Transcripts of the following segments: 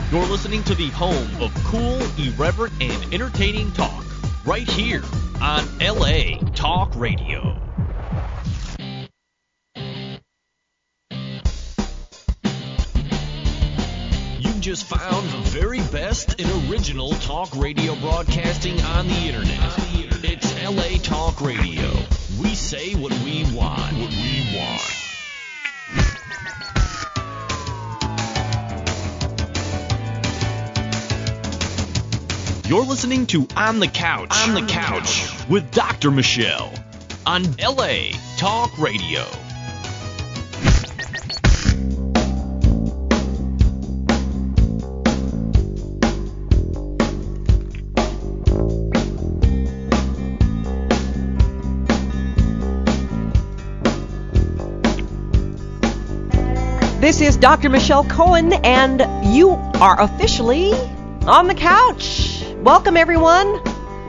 You're listening to the home of cool, irreverent, and entertaining talk, right here on LA Talk Radio. You just found the very best and original talk radio broadcasting on the internet. It's LA Talk Radio. We say what we want. What we want. You're listening to On the Couch with Dr. Michelle on LA Talk Radio. This is Dr. Michelle Cohen, and you are officially on the couch. Welcome, everyone.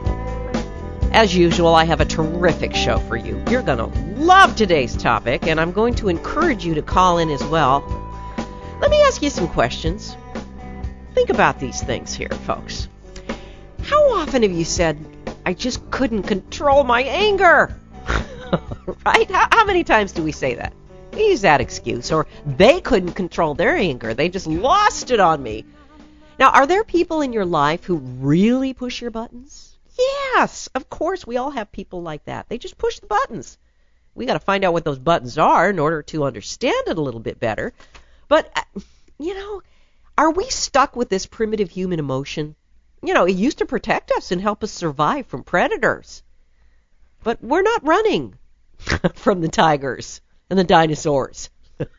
As usual, I have a terrific show for you. You're going to love today's topic, and I'm going to encourage you to call in as well. Let me ask you some questions. Think about these things here, folks. How often have you said, I just couldn't control my anger? Right? How many times do we say that? We use that excuse. Or they couldn't control their anger. They just lost it on me. Now, are there people in your life who really push your buttons? Yes, of course, we all have people like that. They just push the buttons. We got to find out what those buttons are in order to understand it a little bit better. But, are we stuck with this primitive human emotion? It used to protect us and help us survive from predators. But we're not running from the tigers and the dinosaurs.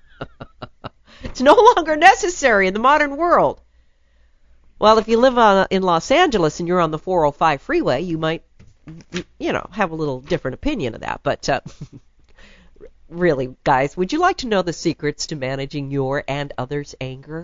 It's no longer necessary in the modern world. Well, if you live in Los Angeles and you're on the 405 freeway, you might, have a little different opinion of that. But really, guys, would you like to know the secrets to managing your and others' anger?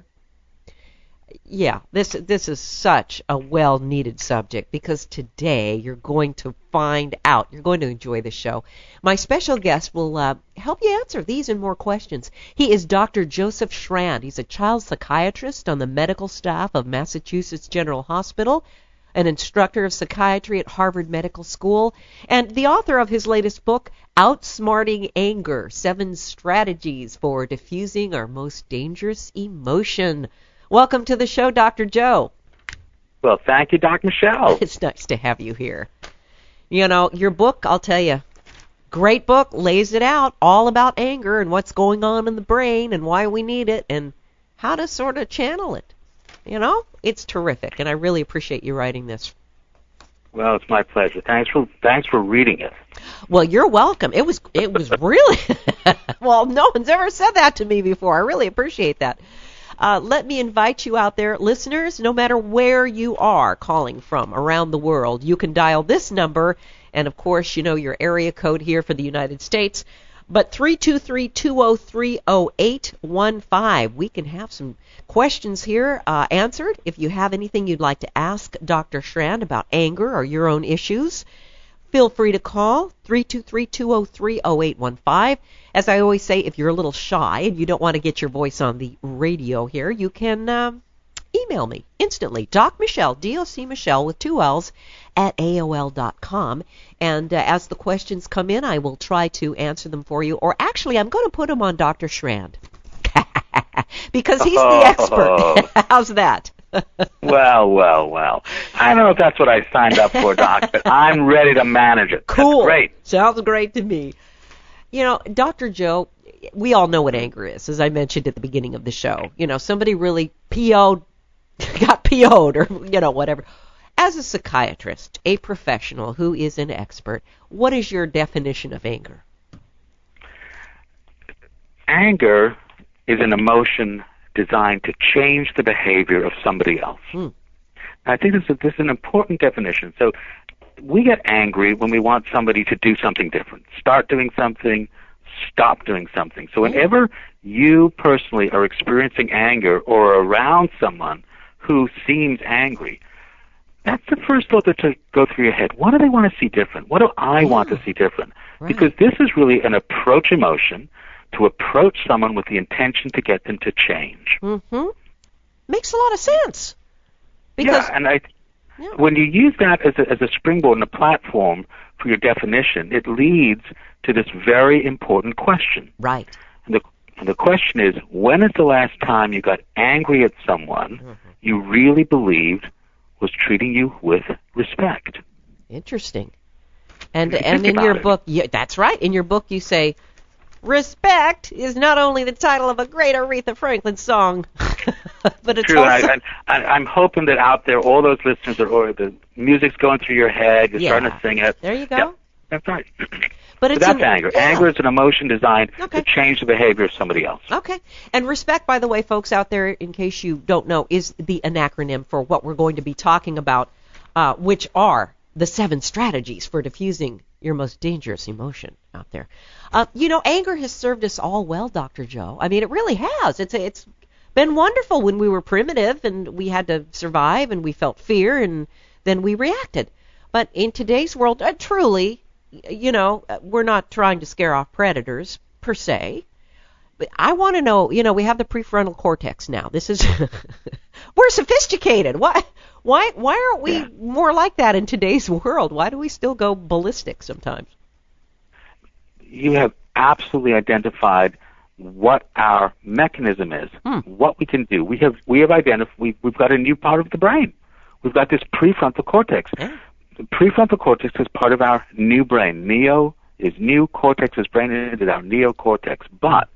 Yeah, this is such a well-needed subject because today you're going to find out. You're going to enjoy the show. My special guest will help you answer these and more questions. He is Dr. Joseph Schrand. He's a child psychiatrist on the medical staff of Massachusetts General Hospital, an instructor of psychiatry at Harvard Medical School, and the author of his latest book, Outsmarting Anger, 7 Strategies for Diffusing Our Most Dangerous Emotion. Welcome to the show, Dr. Joe. Well, thank you, Dr. Michelle. It's nice to have you here. Your book, I'll tell you, great book, lays it out, all about anger and what's going on in the brain and why we need it and how to sort of channel it. It's terrific, and I really appreciate you writing this. Well, it's my pleasure. Thanks for reading it. Well, you're welcome. It was really, well, no one's ever said that to me before. I really appreciate that. Let me invite you out there, listeners, no matter where you are calling from around the world, you can dial this number, and of course, your area code here for the United States, but 323-203-0815. We can have some questions here answered. If you have anything you'd like to ask Dr. Schrand about anger or your own issues, feel free to call 323-203-0815. As I always say, if you're a little shy and you don't want to get your voice on the radio here, you can email me instantly, DocMichelle, D-O-C Michelle with 2 L's, at AOL.com. And as the questions come in, I will try to answer them for you. Or actually, I'm going to put them on Dr. Schrand because he's the expert. How's that? Well. I don't know if that's what I signed up for, Doc, but I'm ready to manage it. Cool. That's great. Sounds great to me. Dr. Joe, we all know what anger is, as I mentioned at the beginning of the show. Somebody really got PO'd or, whatever. As a psychiatrist, a professional who is an expert, what is your definition of anger? Anger is an emotion designed to change the behavior of somebody else. I think this is an important definition. So we get angry when we want somebody to do something different, start doing something, stop doing something. So whenever you personally are experiencing anger or around someone who seems angry, that's the first thought that to go through your head. What do they want to see different? What do I want to see different? Right. Because this is really an approach emotion to approach someone with the intention to get them to change. Mm-hmm. makes a lot of sense. Because, and when you use that as a springboard and a platform for your definition, it leads to this very important question. Right. And the question is, when is the last time you got angry at someone you really believed was treating you with respect? Interesting. And in your book, that's right. In your book, you say, respect is not only the title of a great Aretha Franklin song, but it's true. also... I'm hoping that out there, all those listeners, or the music's going through your head, you're starting to sing it. There you go. Yeah, that's right. But so that's anger. Yeah. Anger is an emotion designed to change the behavior of somebody else. Okay. And respect, by the way, folks out there, in case you don't know, is an acronym for what we're going to be talking about, which are the 7 strategies for diffusing your most dangerous emotion out there. Anger has served us all well, Dr. Joe. I mean, it really has. It's been wonderful when we were primitive and we had to survive and we felt fear and then we reacted. But in today's world, truly, we're not trying to scare off predators per se. But I want to know, we have the prefrontal cortex now. This is we're sophisticated. Why aren't we more like that in today's world? Why do we still go ballistic sometimes? You have absolutely identified what our mechanism is, what we can do. We have identified. We've got a new part of the brain. We've got this prefrontal cortex. Yeah. The prefrontal cortex is part of our new brain. Neo is new, cortex is brain, and it is our neocortex. But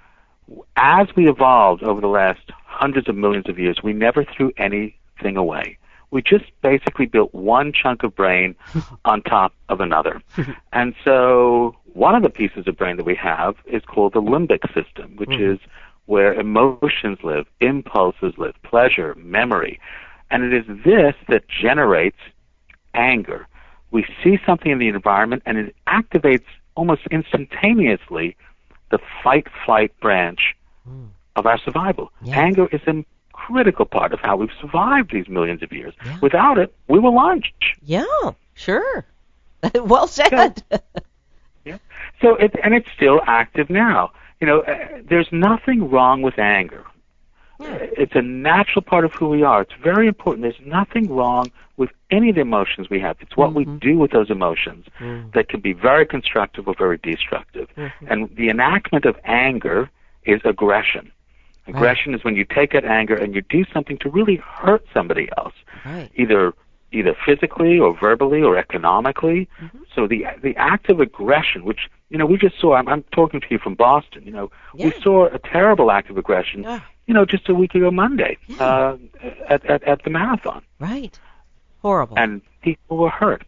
as we evolved over the last hundreds of millions of years, we never threw anything away. We just basically built one chunk of brain on top of another. And so one of the pieces of brain that we have is called the limbic system, which is where emotions live, impulses live, pleasure, memory. And it is this that generates anger. We see something in the environment and it activates almost instantaneously the fight-flight branch of our survival. Yeah. Anger is a critical part of how we've survived these millions of years. Yeah. Without it, we will lunch. Yeah, sure. Well said. So it's still active now. There's nothing wrong with anger. Yeah. It's a natural part of who we are. It's very important. There's nothing wrong with any of the emotions we have. It's what we do with those emotions that can be very constructive or very destructive. And the enactment of anger is aggression. Aggression is when you take that anger and you do something to really hurt somebody else, either physically or verbally or economically. So the act of aggression, which we just saw. I'm talking to you from Boston. We saw a terrible act of aggression. Just a week ago Monday at the marathon. Right. Horrible. And people were hurt.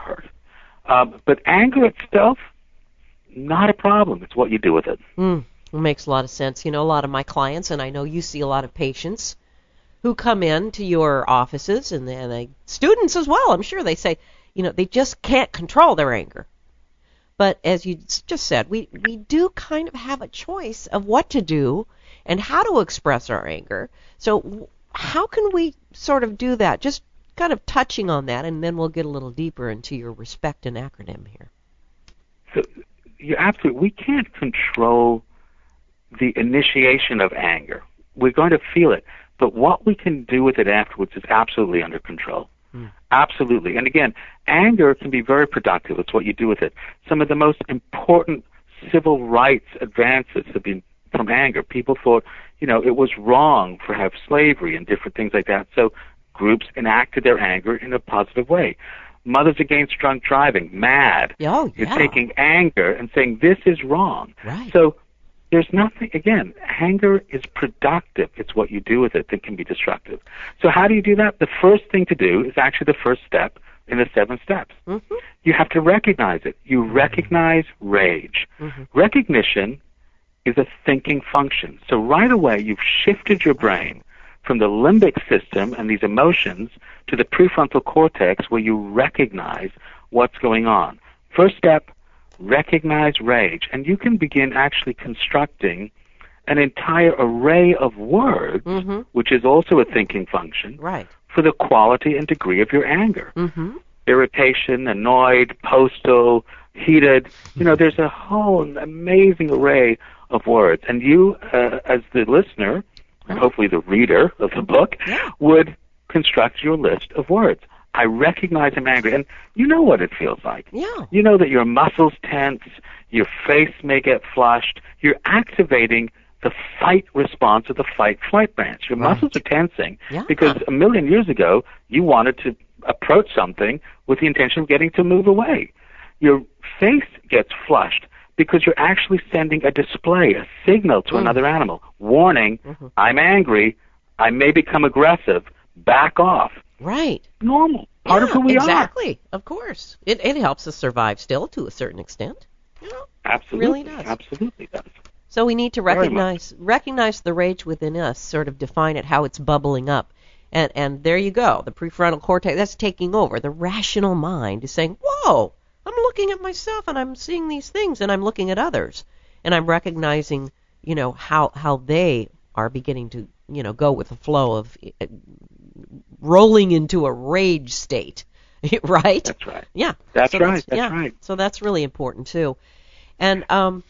But anger itself, not a problem. It's what you do with it. It makes a lot of sense. A lot of my clients, and I know you see a lot of patients who come in to your offices, and students as well, I'm sure they say, they just can't control their anger. But as you just said, we do kind of have a choice of what to do and how to express our anger. So how can we sort of do that? Just kind of touching on that, and then we'll get a little deeper into your respect and acronym here. So you're absolutely, we can't control the initiation of anger. We're going to feel it, but what we can do with it afterwards is absolutely under control. Absolutely. And again, anger can be very productive. It's what you do with it. Some of the most important civil rights advances have been from anger. People thought, it was wrong to have slavery and different things like that. So groups enacted their anger in a positive way. Mothers Against Drunk Driving, MAD, is taking anger and saying this is wrong. Right. So there's nothing, again, anger is productive. It's what you do with it that can be destructive. So how do you do that? The first thing to do is actually the first step in the 7 steps. You have to recognize it. You recognize rage. Recognition is a thinking function. So right away you've shifted your brain from the limbic system and these emotions to the prefrontal cortex where you recognize what's going on. First step, recognize rage. And you can begin actually constructing an entire array of words, which is also a thinking function, for the quality and degree of your anger. Irritation, annoyed, postal, heated. There's a whole amazing array of words. And you, as the listener, and hopefully the reader of the book would construct your list of words. I recognize I'm angry, and you know what it feels like. Yeah. You know that your muscles tense, your face may get flushed, you're activating the fight response of the fight-flight branch. Your muscles are tensing because a million years ago you wanted to approach something with the intention of getting to move away. Your face gets flushed because you're actually sending a display, a signal to another animal, warning, I'm angry, I may become aggressive, back off. Right. Normal. Part of who we are. Exactly. Of course. It helps us survive still to a certain extent. You know, Absolutely. It really does. Absolutely does. So we need to recognize the rage within us, sort of define it, how it's bubbling up. And there you go. The prefrontal cortex, that's taking over. The rational mind is saying, whoa, I'm looking at myself and I'm seeing these things and I'm looking at others. And I'm recognizing, you know, how they are beginning to, you know, go with the flow of rolling into a rage state, right? That's right. Yeah. That's so right. That's right. So that's really important too. And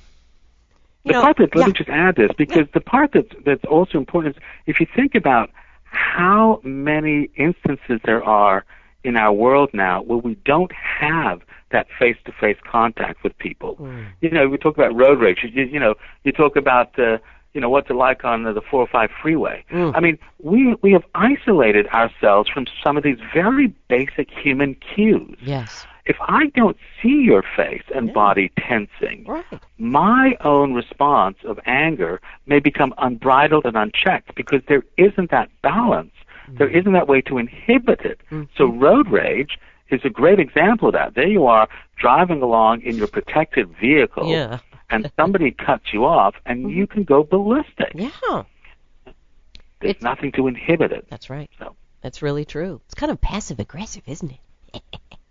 let me just add this, because the part that's also important is if you think about how many instances there are in our world now where we don't have that face-to-face contact with people. You know, we talk about road rage. You talk about what's it like on the 405 freeway. I mean, we have isolated ourselves from some of these very basic human cues. Yes. If I don't see your face and body tensing, my own response of anger may become unbridled and unchecked because there isn't that balance. There isn't that way to inhibit it. So road rage is a great example of that. There you are driving along in your protected vehicle, and somebody cuts you off, and you can go ballistic. Yeah. There's nothing to inhibit it. That's right. So. That's really true. It's kind of passive-aggressive, isn't it?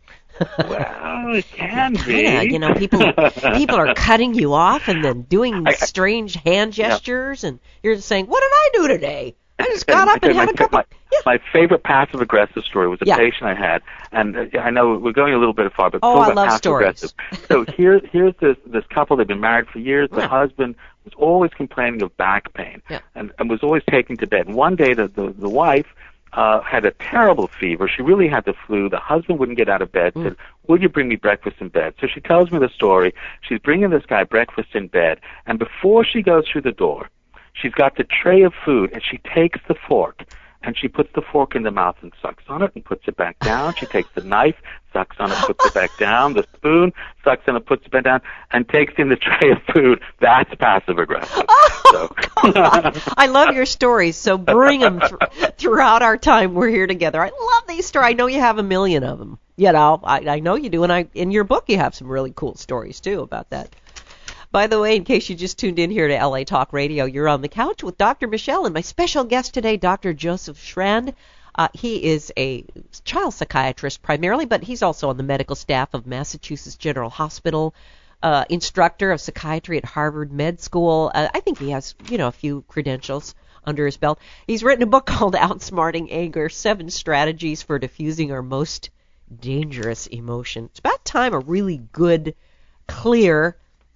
Well, it can be. Yeah, you know, people are cutting you off and then doing strange hand gestures, and you're just saying, "What did I do today? I just got up and had a cup of..." My favorite passive-aggressive story was a patient I had, and I know we're going a little bit far, but I love stories. So here's this couple. They've been married for years. The husband was always complaining of back pain, and was always taken to bed. And one day, the wife had a terrible fever. She really had the flu. The husband wouldn't get out of bed. Said, "Will you bring me breakfast in bed?" So she tells me the story. She's bringing this guy breakfast in bed, and before she goes through the door, she's got the tray of food, and she takes the fork, and she puts the fork in the mouth and sucks on it and puts it back down. She takes the knife, sucks on it, puts it back down. The spoon, sucks on it, puts it back down, and takes in the tray of food. That's passive-aggressive. Oh, I love your stories, so bring them throughout our time we're here together. I love these stories. I know you have a million of them. You know, I know you do, and in your book you have some really cool stories, too, about that. By the way, in case you just tuned in here to LA Talk Radio, you're on the couch with Dr. Michelle and my special guest today, Dr. Joseph Schrand. He is a child psychiatrist primarily, but he's also on the medical staff of Massachusetts General Hospital, instructor of psychiatry at Harvard Med School. I think he has, a few credentials under his belt. He's written a book called Outsmarting Anger, 7 Strategies for Diffusing Our Most Dangerous Emotion. It's about time a really good, clear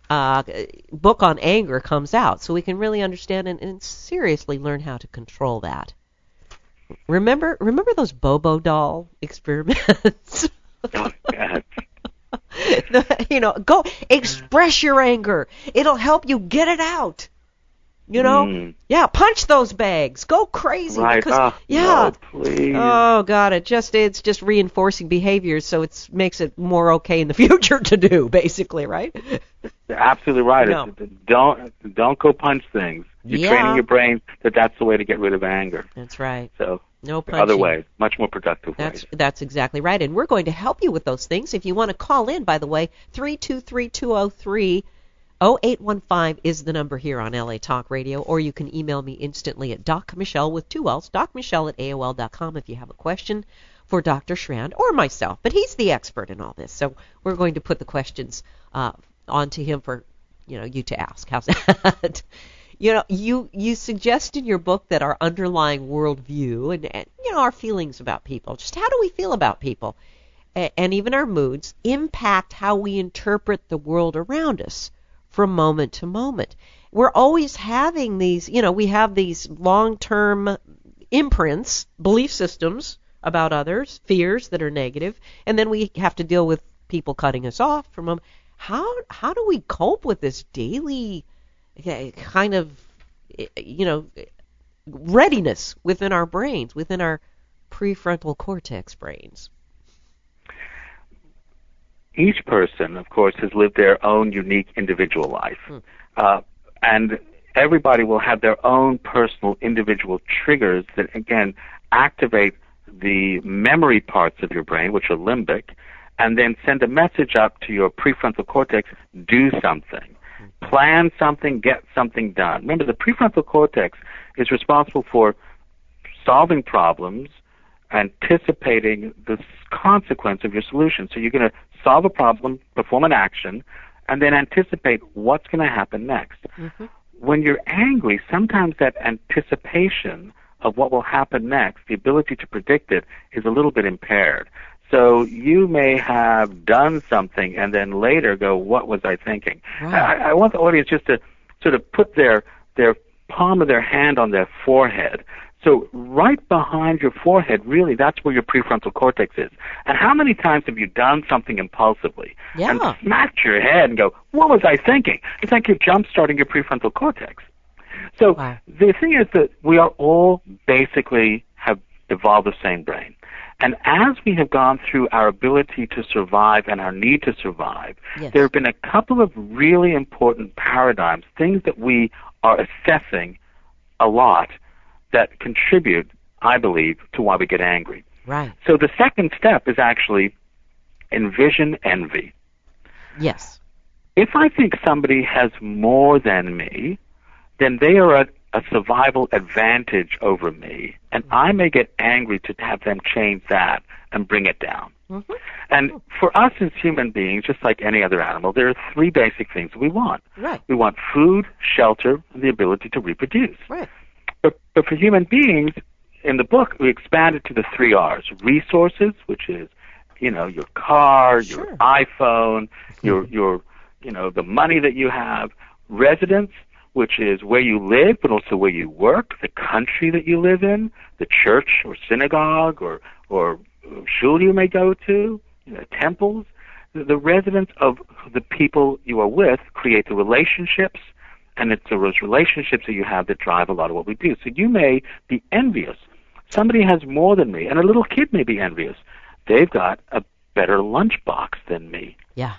book on anger comes out so we can really understand and seriously learn how to control that. Remember those Bobo doll experiments? Oh, God. Go express your anger. It'll help you get it out. Yeah, punch those bags. Go crazy. Right. Because, no, please. Oh God, it's just reinforcing behaviors, so it makes it more okay in the future to do, basically, right? You're absolutely right. No. Don't go punch things. You're training your brain that's the way to get rid of anger. That's right. So no punching. Other ways, much more productive ways. That's exactly right, and we're going to help you with those things. If you want to call in, by the way, 323-203. 0815 is the number here on LA Talk Radio, or you can email me instantly at DocMichelle with 2 L's, DocMichelle@AOL.com if you have a question for Dr. Schrand or myself. But he's the expert in all this, so we're going to put the questions onto him for you to ask. How's that? You suggest in your book that our underlying worldview and our feelings about people, just how do we feel about people, and even our moods, impact how we interpret the world around us. from moment to moment. We're always having these, we have these long-term imprints, belief systems about others, fears that are negative, and then we have to deal with people cutting us off from them. How do we cope with this daily kind of, readiness within our brains, within our prefrontal cortex brains? Each person, of course, has lived their own unique individual life. And everybody will have their own personal individual triggers that, again, activate the memory parts of your brain, which are limbic, and then send a message up to your prefrontal cortex, do something. Plan something, get something done. Remember, the prefrontal cortex is responsible for solving problems, anticipating the consequence of your solution. So you're going to solve a problem, perform an action, and then anticipate what's going to happen next. Mm-hmm. When you're angry, sometimes that anticipation of what will happen next, the ability to predict it, is a little bit impaired. So you may have done something and then later go, what was I thinking? Right. I want the audience just to sort of put their palm of their hand on their forehead. So right behind your forehead, really, that's where your prefrontal cortex is. And how many times have you done something impulsively and smacked your head and go, what was I thinking? It's like you're jump-starting your prefrontal cortex. So the thing is that we are all basically have evolved the same brain. And as we have gone through our ability to survive and our need to survive, there have been a couple of really important paradigms, things that we are assessing a lot that contribute, I believe, to why we get angry. Right. So the second step is actually envision envy. Yes. If I think somebody has more than me, then they are at a survival advantage over me, and I may get angry to have them change that and bring it down. Mm-hmm. And for us as human beings, just like any other animal, there are three basic things we want. Right. We want food, shelter, and the ability to reproduce. Right. But for human beings, in the book, we expanded to the 3 R's. Resources, which is, your car, your iPhone, your the money that you have. Residence, which is where you live, but also where you work, the country that you live in, the church or synagogue or shul you may go to, temples. The residence of the people you are with create the relationships, and it's those relationships that you have that drive a lot of what we do. So you may be envious. Somebody has more than me, and a little kid may be envious. They've got a better lunchbox than me. Yeah.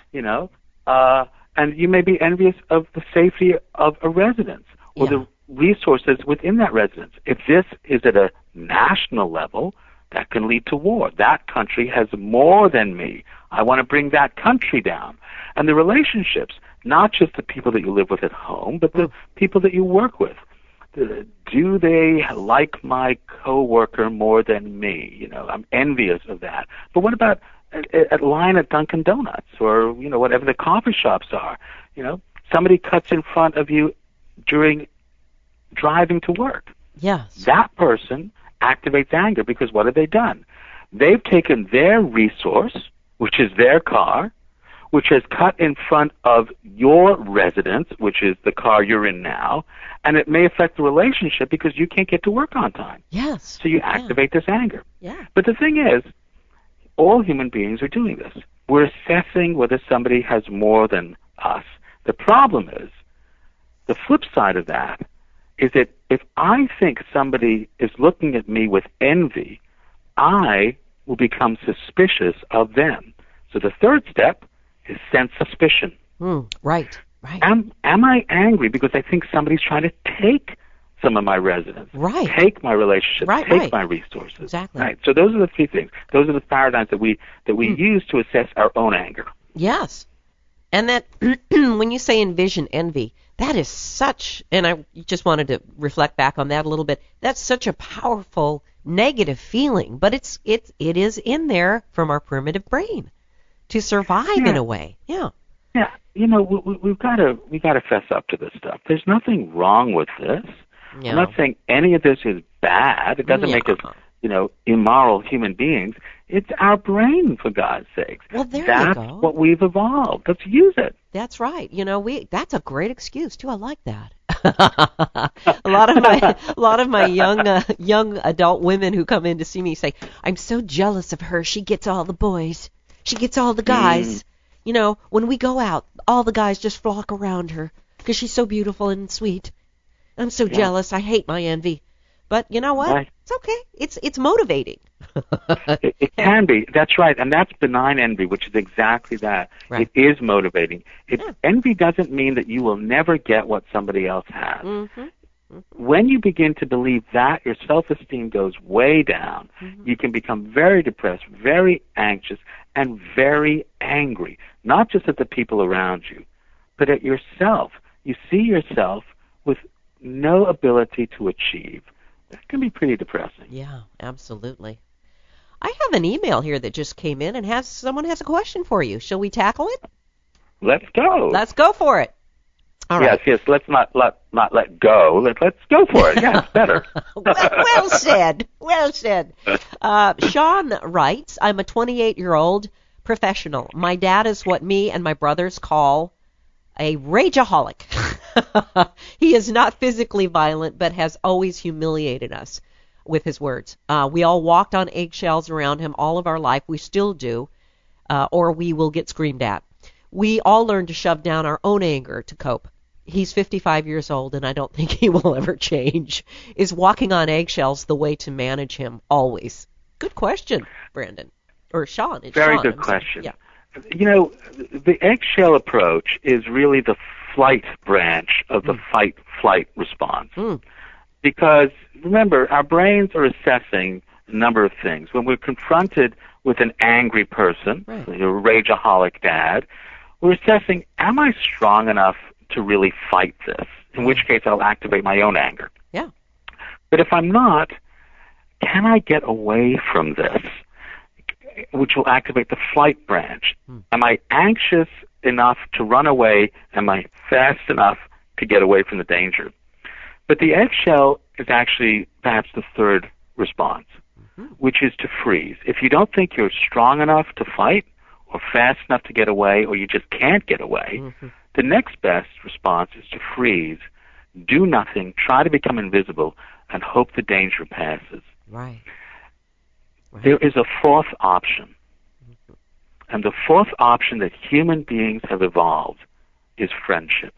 And you may be envious of the safety of a residence or the resources within that residence. If this is at a national level, that can lead to war. That country has more than me. I want to bring that country down. And the relationships, not just the people that you live with at home, but the people that you work with. Do they like my coworker more than me? I'm envious of that. But what about at line at Dunkin' Donuts or, whatever the coffee shops are? Somebody cuts in front of you during driving to work. Yes. That person activates anger because what have they done? They've taken their resource, which is their car, which has cut in front of your residence, which is the car you're in now, and it may affect the relationship because you can't get to work on time. Yes. So you activate this anger. Yeah. But the thing is, all human beings are doing this. We're assessing whether somebody has more than us. The problem is, the flip side of that is that if I think somebody is looking at me with envy, I will become suspicious of them. So the third step is sense suspicion. Right. Am I angry because I think somebody's trying to take some of my residence, take my relationships, take my resources? Exactly. Right. So those are the three things. Those are the paradigms that we use to assess our own anger. Yes. And that when you say envision envy, that is such, and I just wanted to reflect back on that a little bit, that's such a powerful negative feeling, but it is in there from our primitive brain to survive in a way. Yeah. Yeah. We've got to fess up to this stuff. There's nothing wrong with this. I'm not saying any of this is bad. It doesn't make us, immoral human beings. It's our brain, for God's sakes. Well, there That's you go. what we've evolved. Let's use it. That's right. That's a great excuse too. I like that. a lot of my young adult women who come in to see me say, "I'm so jealous of her. She gets all the boys. She gets all the guys. When we go out, all the guys just flock around her because she's so beautiful and sweet. I'm so jealous. I hate my envy." But you know what? Right. It's okay. It's motivating. It can be. That's right. And that's benign envy, which is exactly that. Right. It is motivating. Envy doesn't mean that you will never get what somebody else has. Mm-hmm. When you begin to believe that, your self-esteem goes way down. Mm-hmm. You can become very depressed, very anxious, and very angry, not just at the people around you, but at yourself. You see yourself with no ability to achieve. That can be pretty depressing. Yeah, absolutely. I have an email here that just came in and someone has a question for you. Shall we tackle it? Let's go. Let's go for it. All right. Yes. Let's not let go. Let's go for it. Yeah, it's better. well said. Well said. Sean writes, I'm a 28-year-old professional. My dad is what me and my brothers call a rageaholic. He is not physically violent, but has always humiliated us with his words. We all walked on eggshells around him all of our life. We still do, or we will get screamed at. We all learned to shove down our own anger to cope. He's 55 years old, and I don't think he will ever change. Is walking on eggshells the way to manage him always? Good question, Brandon. Or Sean. It's Very Sean. good question. Yeah. The eggshell approach is really the flight branch of the fight-flight response. Because, remember, our brains are assessing a number of things. When we're confronted with an angry person, Right. a rageaholic dad, we're assessing, am I strong enough to really fight this? In which case I'll activate my own anger. Yeah. But if I'm not, can I get away from this? Which will activate the flight branch. Am I anxious enough to run away? Am I fast enough to get away from the danger? But the eggshell is actually perhaps the third response, which is to freeze. If you don't think you're strong enough to fight or fast enough to get away, or you just can't get away, the next best response is to freeze, do nothing, try to become invisible, and hope the danger passes. Right. There is a fourth option. And the fourth option that human beings have evolved is friendship.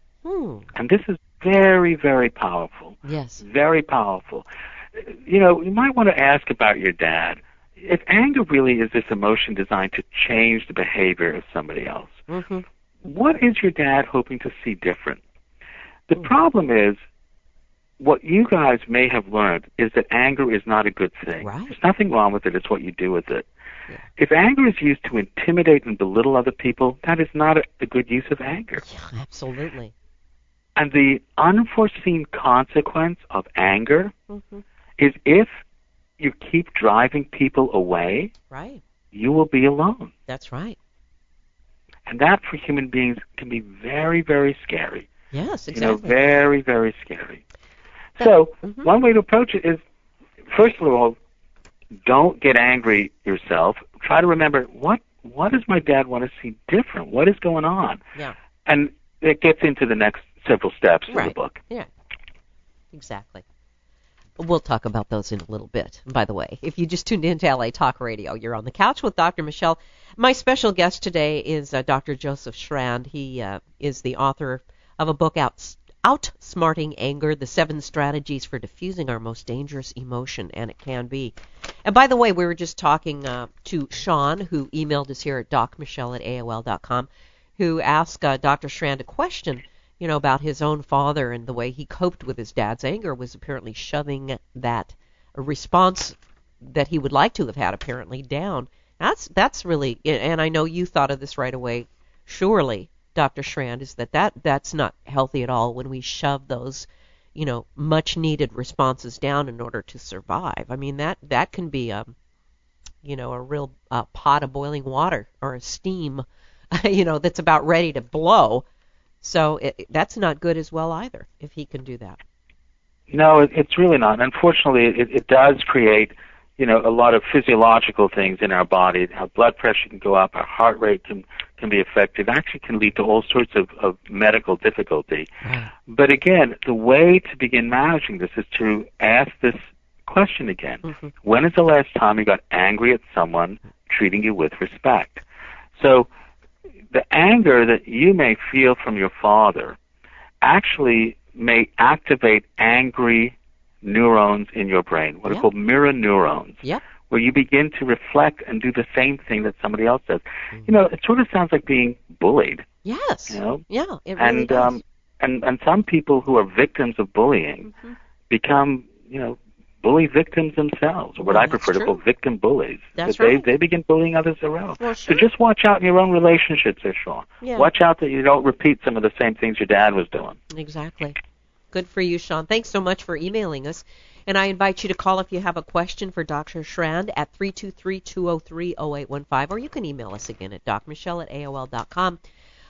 And this is very, very powerful. Yes. Very powerful. You might want to ask about your dad. If anger really is this emotion designed to change the behavior of somebody else, what is your dad hoping to see different? The problem is, what you guys may have learned is that anger is not a good thing. Right. There's nothing wrong with it. It's what you do with it. Yeah. If anger is used to intimidate and belittle other people, that is not a good use of anger. Yeah, absolutely. And the unforeseen consequence of anger is if you keep driving people away, right, you will be alone. That's right. And that for human beings can be very, very scary. Yes, exactly. Very, very scary. So one way to approach it is, first of all, don't get angry yourself. Try to remember, what does my dad want to see different? What is going on? Yeah. And it gets into the next several steps of the book. Yeah, exactly. We'll talk about those in a little bit. By the way, if you just tuned in to LA Talk Radio, you're on the couch with Dr. Michelle. My special guest today is Dr. Joseph Schrand. He is the author of a book, Outsmarting Anger, the 7 Strategies for Diffusing Our Most Dangerous Emotion, and it can be. And by the way, we were just talking to Sean, who emailed us here at docmichelle@aol.com, who asked Dr. Schrand a question, about his own father, and the way he coped with his dad's anger was apparently shoving that response that he would like to have had apparently down. That's really, and I know you thought of this right away, surely, Dr. Schrand, is that's not healthy at all when we shove those, much needed responses down in order to survive. I mean, that can be a real pot of boiling water or a steam, that's about ready to blow. So that's not good as well either, if he can do that. No, it's really not. Unfortunately, it does create, a lot of physiological things in our body. Our blood pressure can go up, our heart rate can be affected. It actually can lead to all sorts of medical difficulty. Right. But again, the way to begin managing this is to ask this question again. Mm-hmm. When is the last time you got angry at someone treating you with respect? So the anger that you may feel from your father actually may activate angry neurons in your brain, what are called mirror neurons, where you begin to reflect and do the same thing that somebody else does. Mm-hmm. It sort of sounds like being bullied. Yes. Yeah, it really and does. And some people who are victims of bullying become, bully victims themselves, or what I prefer to call victim bullies. That's right. They begin bullying others around. Well, sure. So just watch out in your own relationships there, Sean. Yeah. Watch out that you don't repeat some of the same things your dad was doing. Exactly. Good for you, Sean. Thanks so much for emailing us. And I invite you to call if you have a question for Dr. Shrand at 323-203-0815, or you can email us again at drmichelle@aol.com.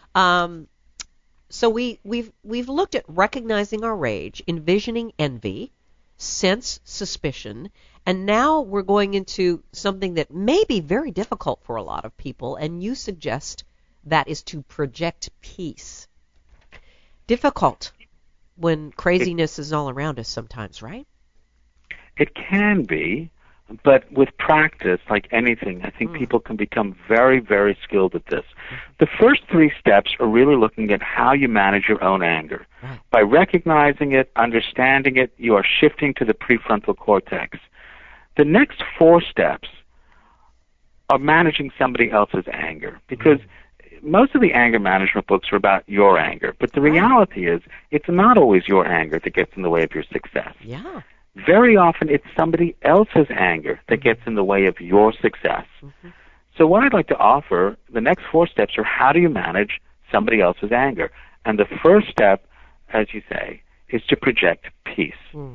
So we've looked at recognizing our rage, envisioning envy, sense suspicion, and now we're going into something that may be very difficult for a lot of people, and you suggest that is to project peace. Difficult when craziness is all around us sometimes, right? It can be, but with practice, like anything, I think people can become very, very skilled at this. The first 3 steps are really looking at how you manage your own anger. Right. By recognizing it, understanding it, you are shifting to the prefrontal cortex. The next 4 steps are managing somebody else's anger, because most of the anger management books are about your anger, but the reality is it's not always your anger that gets in the way of your success. Yeah. Very often it's somebody else's anger that gets in the way of your success. Mm-hmm. So what I'd like to offer, the next 4 steps are how do you manage somebody else's anger? And the first step, as you say, is to project peace.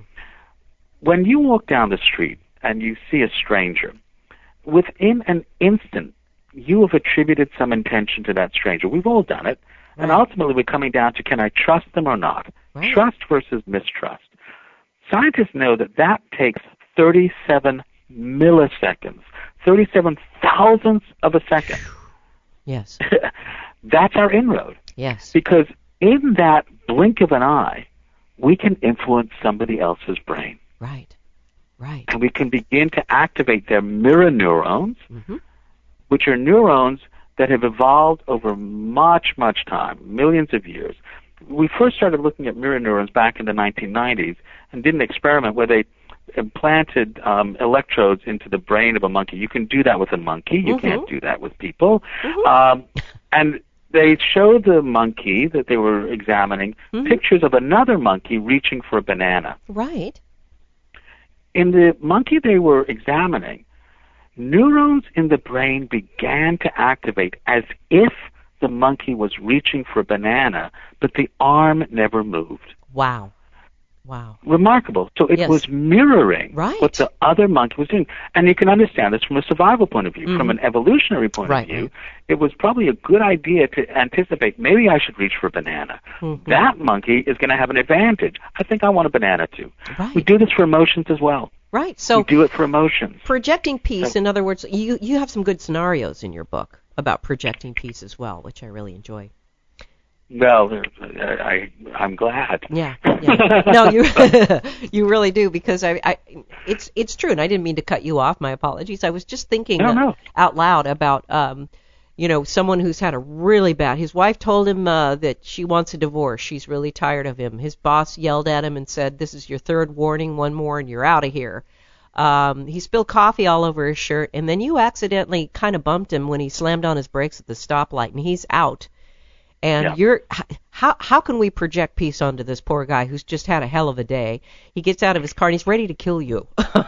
When you walk down the street and you see a stranger, within an instant, you have attributed some intention to that stranger. We've all done it. Right. And ultimately we're coming down to, can I trust them or not? Right. Trust versus mistrust. Scientists know that takes 37 milliseconds, 37 thousandths of a second. Yes. That's our inroad. Yes. Because in that blink of an eye, we can influence somebody else's brain. Right. Right. And we can begin to activate their mirror neurons, which are neurons that have evolved over much, much time, millions of years. We first started looking at mirror neurons back in the 1990s and did an experiment where they implanted electrodes into the brain of a monkey. You can do that with a monkey. You can't do that with people. And they showed the monkey that they were examining pictures of another monkey reaching for a banana. Right. In the monkey they were examining, neurons in the brain began to activate as if the monkey was reaching for a banana, but the arm never moved. Wow. Remarkable. So it was mirroring what the other monkey was doing. And you can understand this from a survival point of view. From an evolutionary point of view, it was probably a good idea to anticipate, maybe I should reach for a banana. That monkey is going to have an advantage. I think I want a banana too. Right. We do this for emotions as well. Right. So we do it for emotions. Projecting peace, in other words, you have some good scenarios in your book about projecting peace as well, which I really enjoy. Well, I'm glad. Yeah. No, you really do, because it's true, and I didn't mean to cut you off. My apologies. I was just thinking out loud about someone who's had a really bad. His wife told him that she wants a divorce. She's really tired of him. His boss yelled at him and said, "This is your 3rd warning. One more, and you're out of here." He spilled coffee all over his shirt, and then you accidentally kind of bumped him when he slammed on his brakes at the stoplight, and he's out. And how can we project peace onto this poor guy who's just had a hell of a day? He gets out of his car and he's ready to kill you.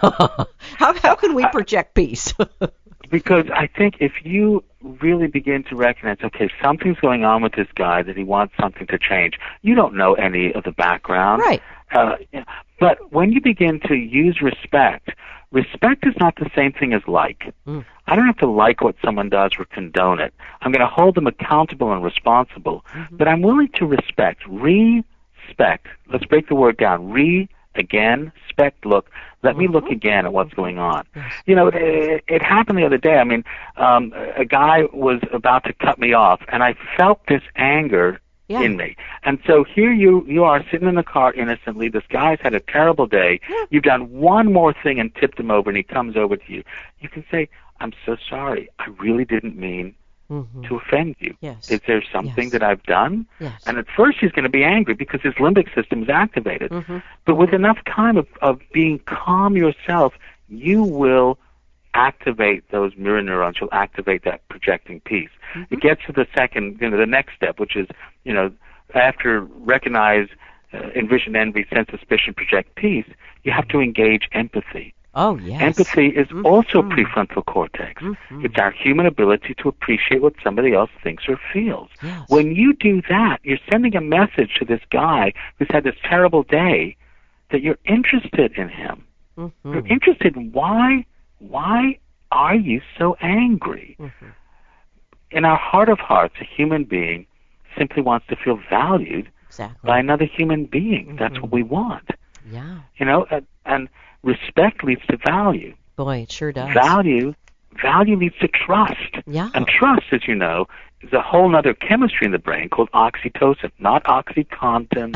How can we project peace? Because I think if you really begin to recognize, okay, something's going on with this guy that he wants something to change. You don't know any of the background. Right. But when you begin to use respect is not the same thing as like. I don't have to like what someone does or condone it. I'm going to hold them accountable and responsible. But I'm willing to respect. Let's break the word down. again, look, let me look again at what's going on. You know, it happened the other day. I mean, a guy was about to cut me off, and I felt this anger in me. And so here you are sitting in the car innocently. This guy's had a terrible day. You've done one more thing and tipped him over, and he comes over to you. You can say, I'm so sorry. I really didn't mean to offend you. Is there something that I've done? And at first he's going to be angry because his limbic system is activated. But with enough time of being calm yourself, you will activate those mirror neurons. You'll activate that projecting piece. It gets to the second, the next step, which is, after recognize, envision, envy, sense, suspicion, project peace, you have to engage empathy. Oh, yes. Empathy is also prefrontal cortex. It's our human ability to appreciate what somebody else thinks or feels. When you do that, you're sending a message to this guy who's had this terrible day that you're interested in him. You're interested in why are you so angry? In our heart of hearts, a human being simply wants to feel valued by another human being. That's what we want. And respect leads to value. Boy, it sure does. Value leads to trust. And trust, as you know, is a whole other chemistry in the brain called oxytocin, not OxyContin.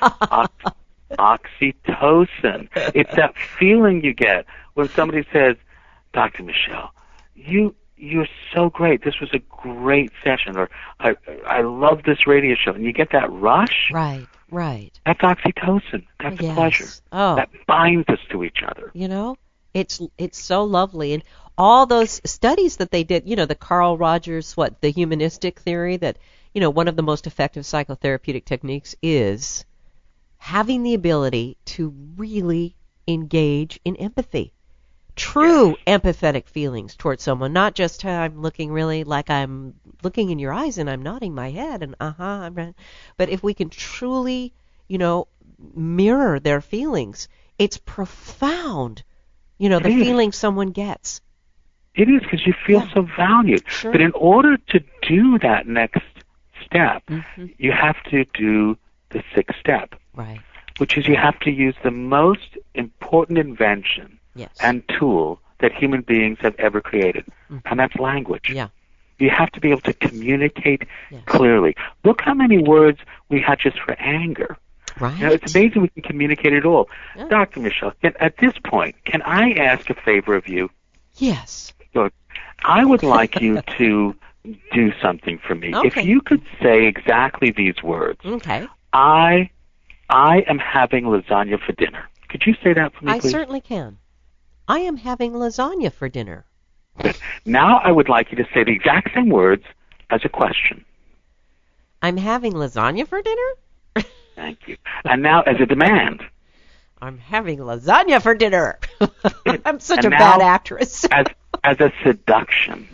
Oxytocin. It's that feeling you get when somebody says, Dr. Michelle, you're so great. This was a great session. Or I love this radio show. And you get that rush. Right. That's oxytocin. That's a pleasure. That binds us to each other. It's so lovely. And all those studies that they did, the Carl Rogers, the humanistic theory, that, one of the most effective psychotherapeutic techniques is having the ability to really engage in empathy. True empathetic feelings towards someone, not just I'm looking really like I'm looking in your eyes and I'm nodding my head and I'm right. But if we can truly, mirror their feelings, it's profound, the feeling someone gets. It is, because you feel so valued. But in order to do that next step, you have to do the sixth step, which is you have to use the most important invention and tool that human beings have ever created, and that's language. You have to be able to communicate clearly. Look how many words we had just for anger. It's amazing we can communicate it all. Dr. Michelle, at this point, can I ask a favor of you? Yes. Look, I would like you to do something for me. If you could say exactly these words. I am having lasagna for dinner. Could you say that for me, please? I certainly can. I am having lasagna for dinner. Now I would like you to say the exact same words as a question. I'm having lasagna for dinner? Thank you. And now as a demand. I'm having lasagna for dinner. I'm such a bad actress. as a seduction.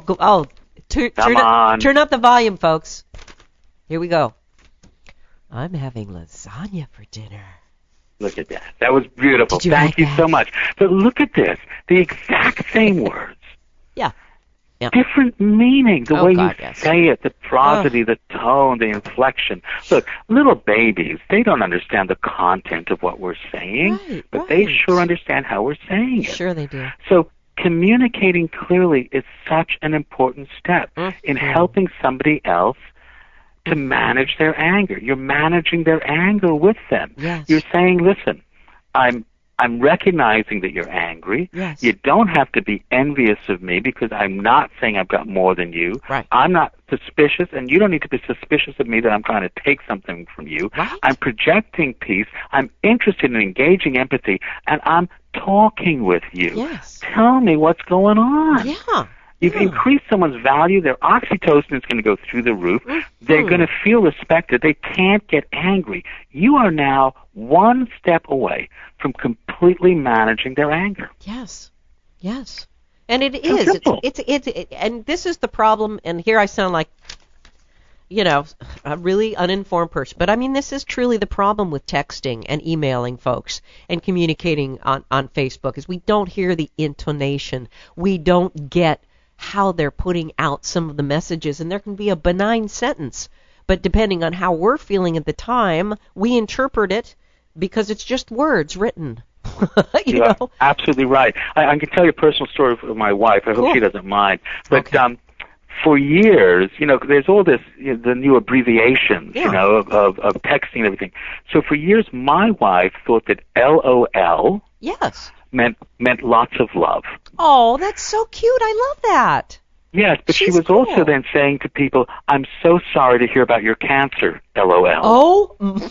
Turn up the volume, folks. Here we go. I'm having lasagna for dinner. Look at that. That was beautiful. Thank you so much. But look at this. The exact same words. Different meaning. The way you say it, the prosody, the tone, the inflection. Look, little babies, they don't understand the content of what we're saying, but they sure understand how we're saying it. Sure they do. So communicating clearly is such an important step in helping somebody else to manage their anger. You're managing their anger with them. You're saying, listen, I'm recognizing that you're angry. You don't have to be envious of me because I'm not saying I've got more than you. I'm not suspicious, and you don't need to be suspicious of me that I'm trying to take something from you. I'm projecting peace. I'm interested in engaging empathy, and I'm talking with you. Tell me what's going on. You've increased someone's value. Their oxytocin is going to go through the roof. They're going to feel respected. They can't get angry. You are now one step away from completely managing their anger. Yes. And it is. It's and this is the problem. And here I sound like, a really uninformed person. But I mean, this is truly the problem with texting and emailing folks and communicating on Facebook is we don't hear the intonation. We don't get how they're putting out some of the messages, and there can be a benign sentence, but depending on how we're feeling at the time, we interpret it because it's just words written. you You're know? absolutely right. I can tell you a personal story of my wife. I hope she doesn't mind. But for years, there's all this, the new abbreviations, of texting and everything. So for years, my wife thought that LOL meant lots of love. Oh, that's so cute. I love that. Yes, but She's she was cool. also then saying to people, "I'm so sorry to hear about your cancer, LOL." Oh.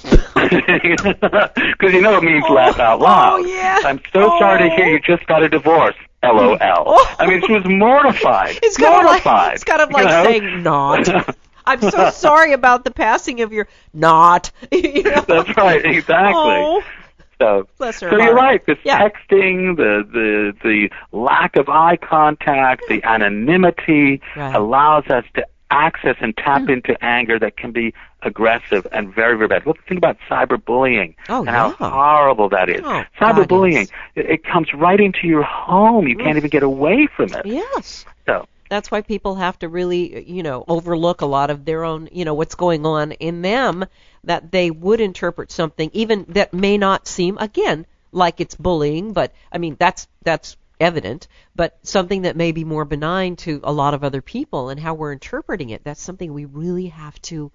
Because it means laugh out loud. Oh, yeah. I'm so sorry to hear you just got a divorce, LOL. Oh. I mean, she was mortified. It's mortified. kind of like saying not. I'm so sorry about the passing of your not. That's right, exactly. Oh. So you're right. This texting, the lack of eye contact, the anonymity allows us to access and tap into anger that can be aggressive and very, very bad. Look, think about cyberbullying and how horrible that is. Oh, cyberbullying, it comes right into your home. You can't even get away from it. Yes. So that's why people have to really, overlook a lot of their own, what's going on in them, that they would interpret something even that may not seem, again, like it's bullying, but I mean that's evident, but something that may be more benign to a lot of other people, and how we're interpreting it. That's something we really have to,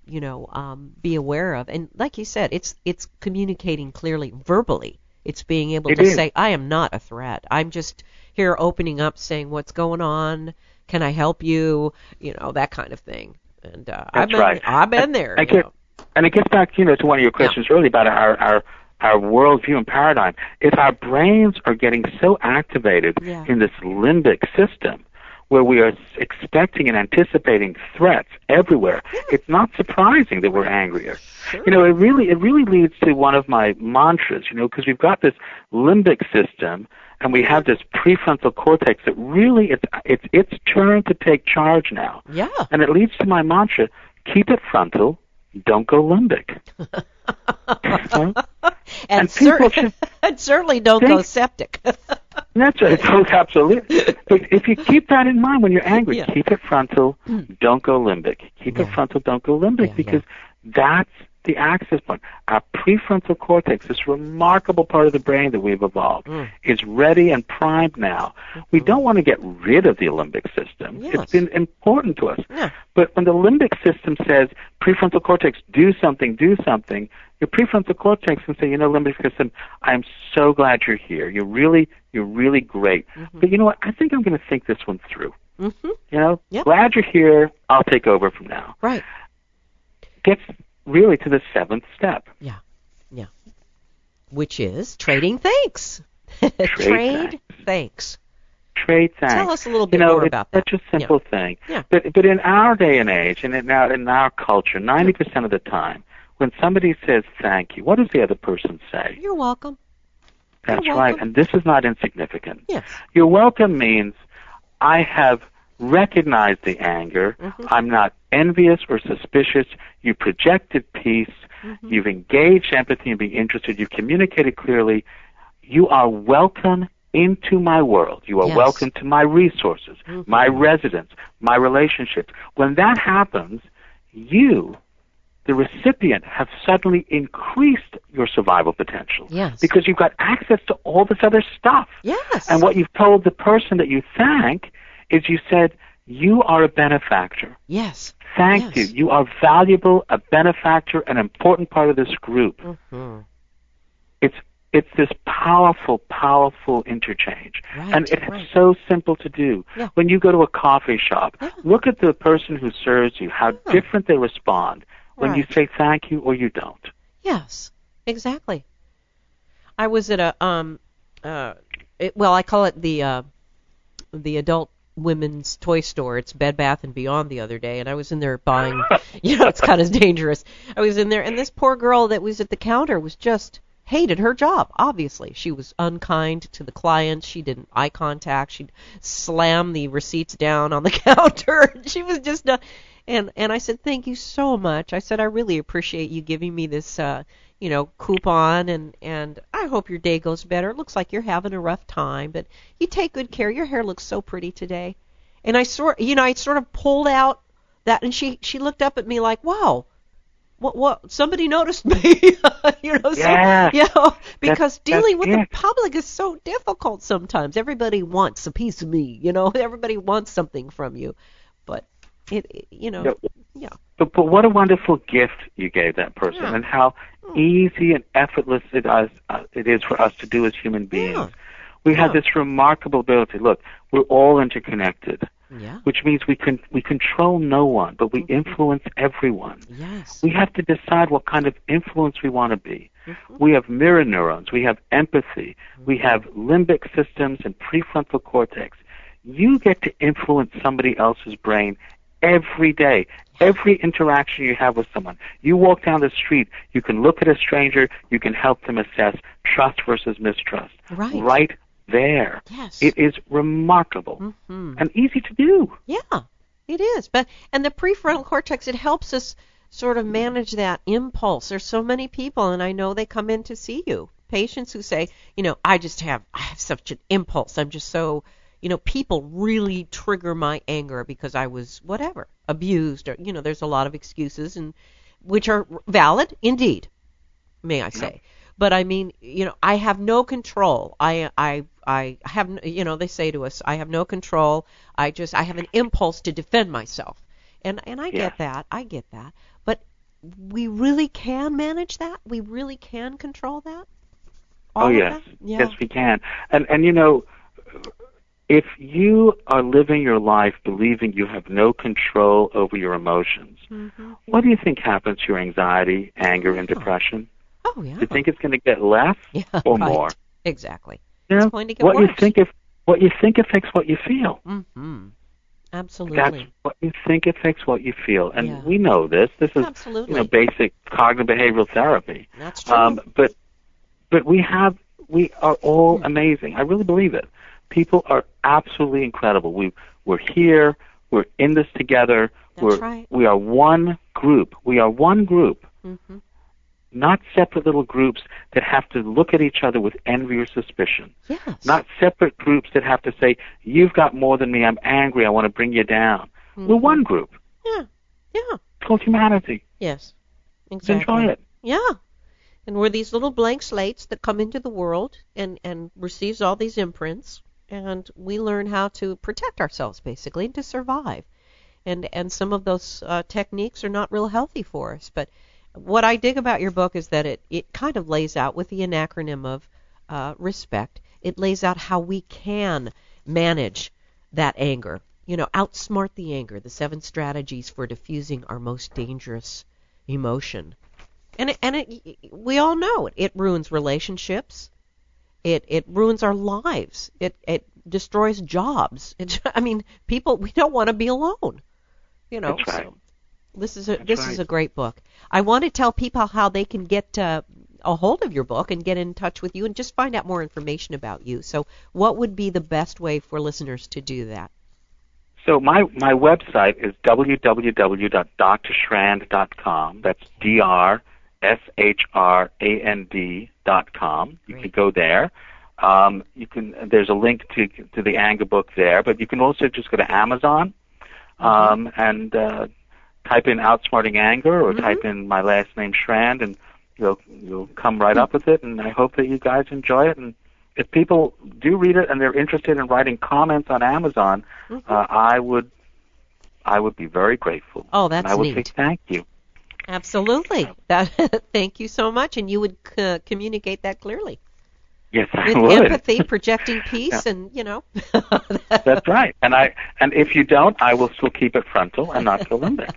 be aware of. And like you said, it's communicating clearly verbally. It's being able to say, I am not a threat. I'm just here opening up, saying what's going on. Can I help you? That kind of thing. And I've been there. And it gets back, to one of your questions earlier about our worldview and paradigm. If our brains are getting so activated in this limbic system, where we are expecting and anticipating threats everywhere, it's not surprising that we're angrier. Sure. It really leads to one of my mantras, because we've got this limbic system and we have this prefrontal cortex that really it's its turn to take charge now. Yeah. And it leads to my mantra, keep it frontal, don't go limbic. and certainly don't go septic. That's right. Oh, absolutely. But if you keep that in mind when you're angry, keep it frontal, don't go limbic. Keep it frontal, don't go limbic, because that's the access point. Our prefrontal cortex, this remarkable part of the brain that we've evolved, is ready and primed now. We don't want to get rid of the limbic system. Yes. It's been important to us. Yeah. But when the limbic system says, prefrontal cortex, do something, your prefrontal cortex can say, limbic system, I'm so glad you're here. You're really great. But you know what? I think I'm going to think this one through. Glad you're here. I'll take over from now. Right. Gets really to the seventh step. Yeah. Which is trading thanks. Trade thanks. Trade thanks. Tell us a little bit more about that. It's such a simple thing. Yeah. But in our day and age, and in our culture, 90% of the time, when somebody says thank you, what does the other person say? You're welcome. That's right, and this is not insignificant. Yes. You're welcome means I have recognized the anger. I'm not envious or suspicious. You projected peace. You've engaged empathy and being interested. You've communicated clearly. You are welcome into my world. You are welcome to my resources, my residence, my relationships. When that happens, you, the recipient, have suddenly increased your survival potential. Yes. Because you've got access to all this other stuff. Yes. And what you've told the person that you thank is you said, you are a benefactor. Yes. Thank you. You are valuable, a benefactor, an important part of this group. It's this powerful, powerful interchange. Right, and it's so simple to do. Yeah. When you go to a coffee shop, look at the person who serves you, how different they respond when you say thank you or you don't. Yes, exactly. I was at a I call it the adult women's toy store. It's Bed Bath and Beyond the other day, and I was in there buying. It's kind of dangerous. I was in there, and this poor girl that was at the counter was just hated her job. Obviously, she was unkind to the clients. She didn't eye contact. She'd slam the receipts down on the counter. She was just and I said, thank you so much. I said, I really appreciate you giving me this coupon, and I hope your day goes better. It looks like you're having a rough time, but you take good care. Your hair looks so pretty today. And I sort of pulled out that, and she looked up at me like, wow, what somebody noticed me, because dealing with the public is so difficult sometimes. Everybody wants a piece of me, everybody wants something from you, but But what a wonderful gift you gave that person, and how easy and effortless it is for us to do as human beings. We have this remarkable ability. Look, we're all interconnected. Which means we control no one, but we influence everyone. Yes. We have to decide what kind of influence we want to be. We have mirror neurons. We have empathy. We have limbic systems and prefrontal cortex. You get to influence somebody else's brain every day. Every interaction you have with someone. You walk down the street, you can look at a stranger, you can help them assess trust versus mistrust. Right there. Yes. It is remarkable and easy to do. Yeah, it is. And the prefrontal cortex, it helps us sort of manage that impulse. There's so many people, and I know they come in to see you, patients who say, I have such an impulse. I'm just so, people really trigger my anger because I was abused, or there's a lot of excuses, and which are valid indeed, may I say. But I mean, I have no control. I have, they say to us, I have no control. I have an impulse to defend myself. And I get that. I get that. But we really can manage that? We really can control that? Yes. Yeah. Yes, we can. And if you are living your life believing you have no control over your emotions, what do you think happens to your anxiety, anger, and depression? Oh, yeah. Do you think it's going to get less or more? Exactly. It's going to get worse. What you think affects what you feel. Absolutely. That's what you think affects what you feel. And we know this. This is basic cognitive behavioral therapy. That's true. But we are all amazing. I really believe it. People are absolutely incredible. We're here. We're in this together. That's right. We are one group. We are one group. Not separate little groups that have to look at each other with envy or suspicion. Yes. Not separate groups that have to say, you've got more than me, I'm angry, I want to bring you down. We're one group. Yeah. It's called humanity. Yes. Exactly. Enjoy it. Yeah. And we're these little blank slates that come into the world and receives all these imprints, and we learn how to protect ourselves, basically, and to survive. And some of those techniques are not real healthy for us, but what I dig about your book is that it kind of lays out, with the acronym of respect, it lays out how we can manage that anger. Outsmart the anger, the 7 strategies for diffusing our most dangerous emotion. And we all know it. It ruins relationships. It ruins our lives. It destroys jobs. People, we don't want to be alone. That's right. So this is a great book. I want to tell people how they can get a hold of your book and get in touch with you and just find out more information about you. So what would be the best way for listeners to do that? So my website is www.drschrand.com. That's drschrand.com. You can go there. There's a link to the anger book there, but you can also just go to Amazon and type in Outsmarting Anger, or type in my last name Schrand, and you'll come right up with it. And I hope that you guys enjoy it. And if people do read it and they're interested in writing comments on Amazon, I would be very grateful. Oh, that's neat. And I would neat. say thank you. Absolutely. Thank you so much, and you would communicate that clearly. Yes, I with would. Empathy, projecting peace, and That's right. And if you don't, I will still keep it frontal and not go limbic.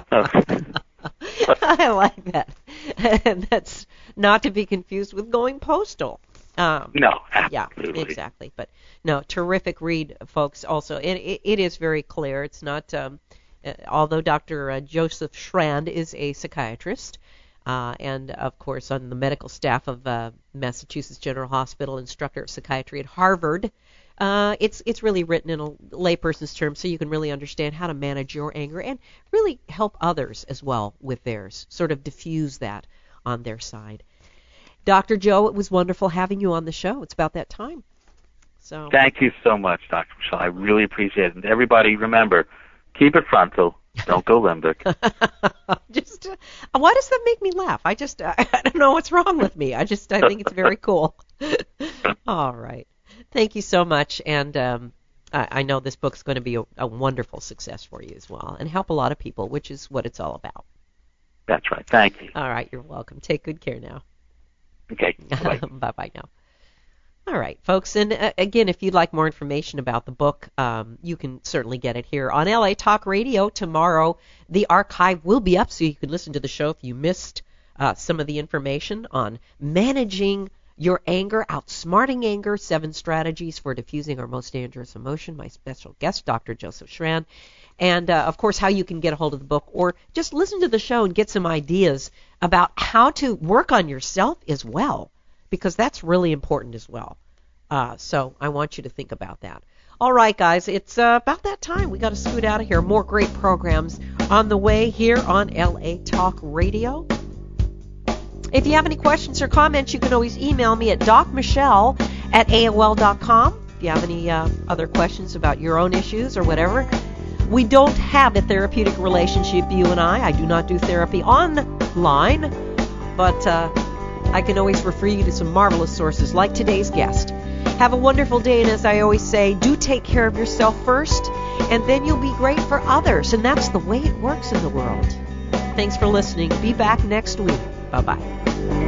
I like that. And that's not to be confused with going postal. No, absolutely. Yeah, exactly. But no, terrific read, folks. Also, it is very clear. It's not. Although Dr. Joseph Schrand is a psychiatrist, and of course on the medical staff of Massachusetts General Hospital, instructor of psychiatry at Harvard, it's really written in a layperson's terms, so you can really understand how to manage your anger and really help others as well with theirs, sort of diffuse that on their side. Dr. Joe, it was wonderful having you on the show. It's about that time. So thank you so much, Dr. Michelle. I really appreciate it. And everybody, remember, keep it frontal, Don't go limbic. Just why does that make me laugh? I don't know what's wrong with me. I think it's very cool. All right. Thank you so much, and I know this book's going to be a wonderful success for you as well, and help a lot of people, which is what it's all about. That's right. Thank you. All right. You're welcome. Take good care now. Okay. Bye. Bye-bye now. All right, folks. And again, if you'd like more information about the book, you can certainly get it here on LA Talk Radio. Tomorrow, the archive will be up, so you can listen to the show if you missed some of the information on managing your anger, outsmarting anger, 7 strategies for diffusing our most dangerous emotion. My special guest, Dr. Joseph Schran. And, of course, how you can get a hold of the book, or just listen to the show and get some ideas about how to work on yourself as well, because that's really important as well. So I want you to think about that. All right, guys, it's about that time. We got to scoot out of here. More great programs on the way here on LA Talk Radio. If you have any questions or comments, you can always email me at docmichelle@aol.com. If you have any other questions about your own issues or whatever. We don't have a therapeutic relationship, you and I. I do not do therapy online, but I can always refer you to some marvelous sources like today's guest. Have a wonderful day, and as I always say, do take care of yourself first, and then you'll be great for others, and that's the way it works in the world. Thanks for listening. Be back next week. Bye-bye.